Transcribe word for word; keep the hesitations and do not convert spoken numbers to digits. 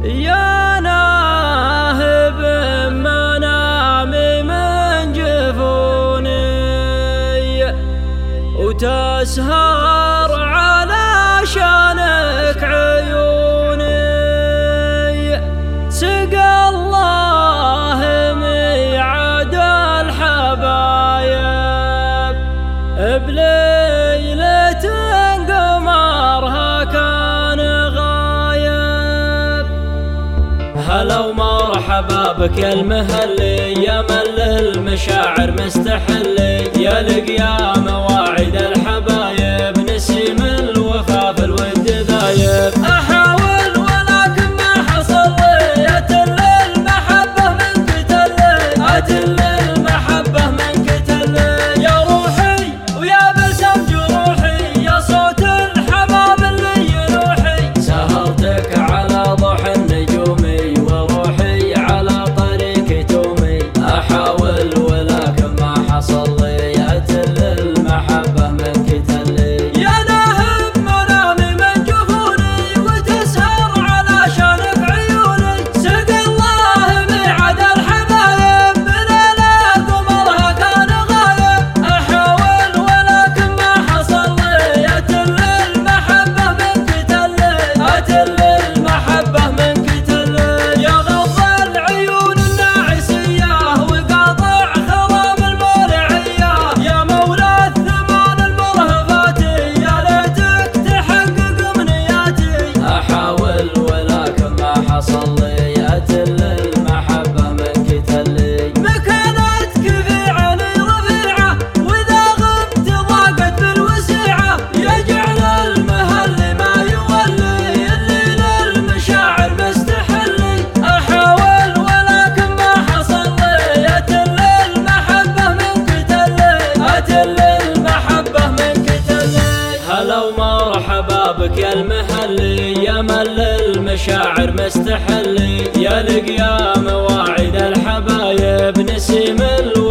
يا ناهب منامي من جفوني وتسهر على شانك عيوني. سقى الله ميعاد الحبايب بليلة قمرها كان غايب. هلا ومرحبا بك يا المهلي يا من للمشاعر مستحلي، يا لقيا مواعيد الحبايب نسيم الوفا في الود ذايب. احاول ولكن ما حصل لي، اتل المحبة منك تلي، اتل المحبة منك تلي. يا روحي ويا بلسم جروحي، يا صوت الحباب اللي ينوحي. سهرتك على ضحى النجومي وروحي على طريق تومي. احاول ولكن ما حصل لي، اتل المحبة منك تلي. يا ناهب منامي من جفوني وتسهر على شانك عيوني. سقى الله ميعاد الحبايب بليلة قمرها كان غايب. احاول ولكن ما حصل لي، اتل المحبة منك تلي، اتل المحبة منك تلي. يا غض العيون الناعسية وقاطع خرام المولعية، يا مولى الثمان المرهفاتي، يا ليتك تحقق امنياتي. احاول ولكن ما حصل لي، اتل المحبة منك تلي. مكانتك في عيني رفيعة واذا غبت ضاقت بالوسيعة، يجعل المهلي ما يولي اللي للمشاعر مستحلي. احاول ولكن ما حصل لي، اتل المحبة منك تلي، اتل المحبة منك تلي. هلا ومرحبا بك يا المهلي يا من للمشاعر مستحلي، يا لقيا مواعيد الحبايب نسيم الوفا